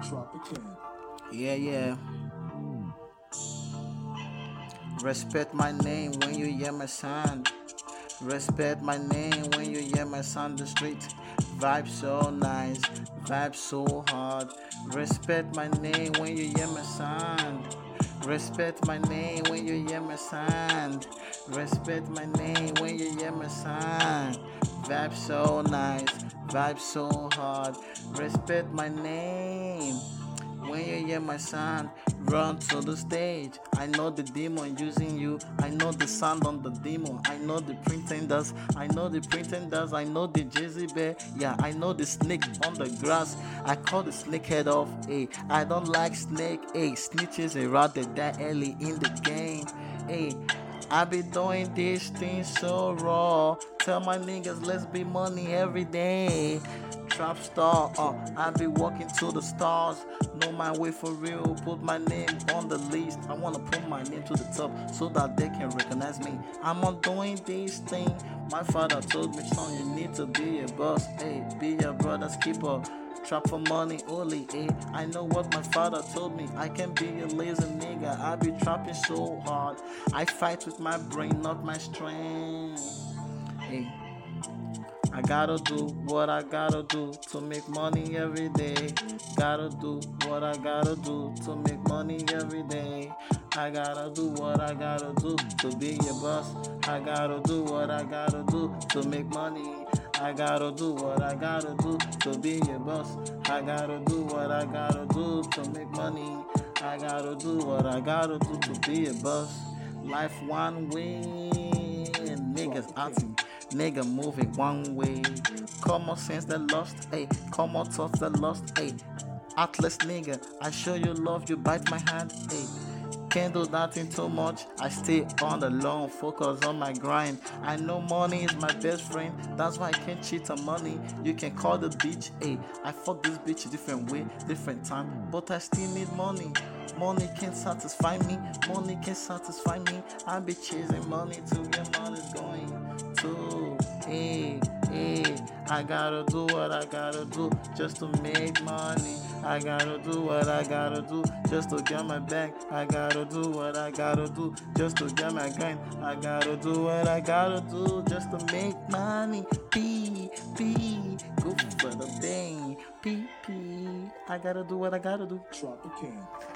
Yeah, yeah. Respect my name when you hear my sound. Respect my name when you hear my sound. The street vibe so nice, vibe so hard. Respect my name when you hear my sound. Respect my name when you hear my sound. Respect my name when you hear my sound. Vibe so nice, vibe so hard. Respect my name. When you hear my sound, run to the stage. I know the demon using you. I know the sound on the demo. I know the pretenders. I know the pretenders. I know the Jezebel. Yeah, I know the snake on the grass. I call the snake head off. Hey, I don't like snake. Hey, snitches a rat that die early in the game. Hey, I be doing this thing so raw. Tell my niggas let's be money every day. Trap star, I be walking to the stars. Know my way for real. Put my name on the list. I wanna put my name to the top so that they can recognize me. I'm on doing this thing. My father told me, son, you need to be a boss. Hey, be your brother's keeper. Trap for money only, eh? I know what my father told me. I can be a lazy nigga. I be trapping so hard. I fight with my brain, not my strength. Hey, I gotta do what I gotta do to make money every day. Gotta do what I gotta do to make money every day. I gotta do what I gotta do to be your boss. I gotta do what I gotta do to make money. I gotta do what I gotta do to be your boss. I gotta do what I gotta do to make money. I gotta do what I gotta do to be a boss. Life one way, niggas acting, nigga moving one way. Common sense that lost, ayy. Common thoughts that lost, ayy. Atlas nigga, I show you love, you bite my hand, ayy. Can't do nothing too much. I stay on the loan, focus on my grind. I know money is my best friend. That's why I can't cheat on money. You can call the bitch, hey. I fuck this bitch different way, different time, but I still need money. Money can satisfy me. Money can satisfy me. I be chasing money to where money's going to. Hey, hey. I gotta do what I gotta do just to make money. I gotta do what I gotta do just to get my bag. I gotta do what I gotta do just to get my grind. I gotta do what I gotta do just to make money. P, go for the thing. P. I gotta do what I gotta do. Drop the can.